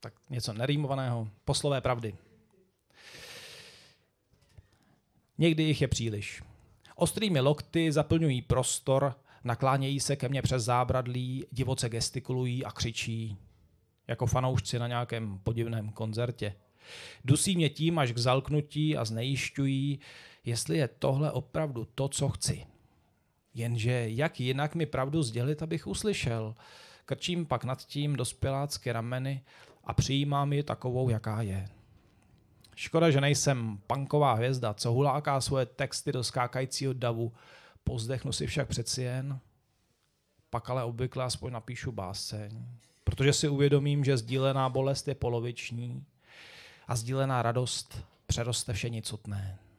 Tak něco nerýmovaného, poslové pravdy. Někdy jich je příliš. Ostrými lokty zaplňují prostor, naklánějí se ke mně přes zábradlí, divoce gestikulují a křičí, jako fanoušci na nějakém podivném koncertě. Dusí mě tím až k zalknutí a znejišťují, jestli je tohle opravdu to, co chci. Jenže jak jinak mi pravdu sdělit, abych uslyšel. Krčím pak nad tím dospělácky rameny a přijímám ji takovou, jaká je. Škoda, že nejsem punková hvězda, co huláká svoje texty do skákajícího davu. Pozdechnu si však přeci jen. Pak ale obvykle aspoň napíšu báseň. Protože si uvědomím, že sdílená bolest je poloviční a sdílená radost přeroste vše nicotné.